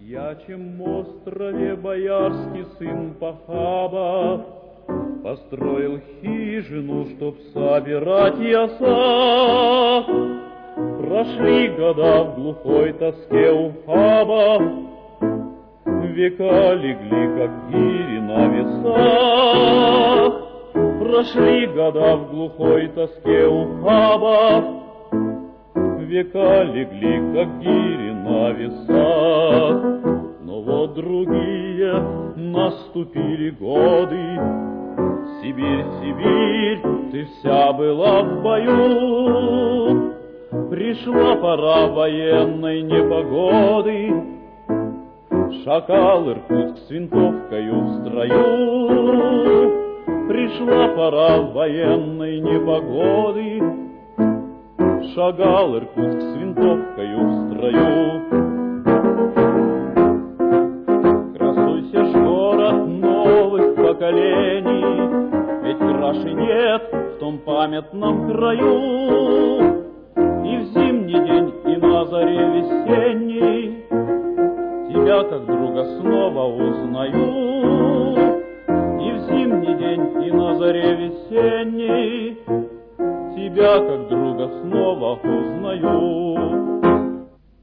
ячем острове боярский сын Пахаба построил хижину, чтоб собирать яса. Прошли года в глухой тоске у Хаба, века легли, как гири на весах. Прошли года в глухой тоске у Хаба, века легли, как гири на весах. Но вот другие наступили годы. Сибирь, Сибирь, ты вся была в бою. Пришла пора военной непогоды. Шакал Иркутск с винтовкою в строю. Пришла пора военной непогоды. Шагал Иркутск с винтовкою в строю. Красуйся ж, город новых поколений, ведь краше нет в том памятном краю. И в зимний день, и на заре весенней тебя как друга снова узнаю. И в зимний день, и на заре весенней тебя как друга снова узнаю.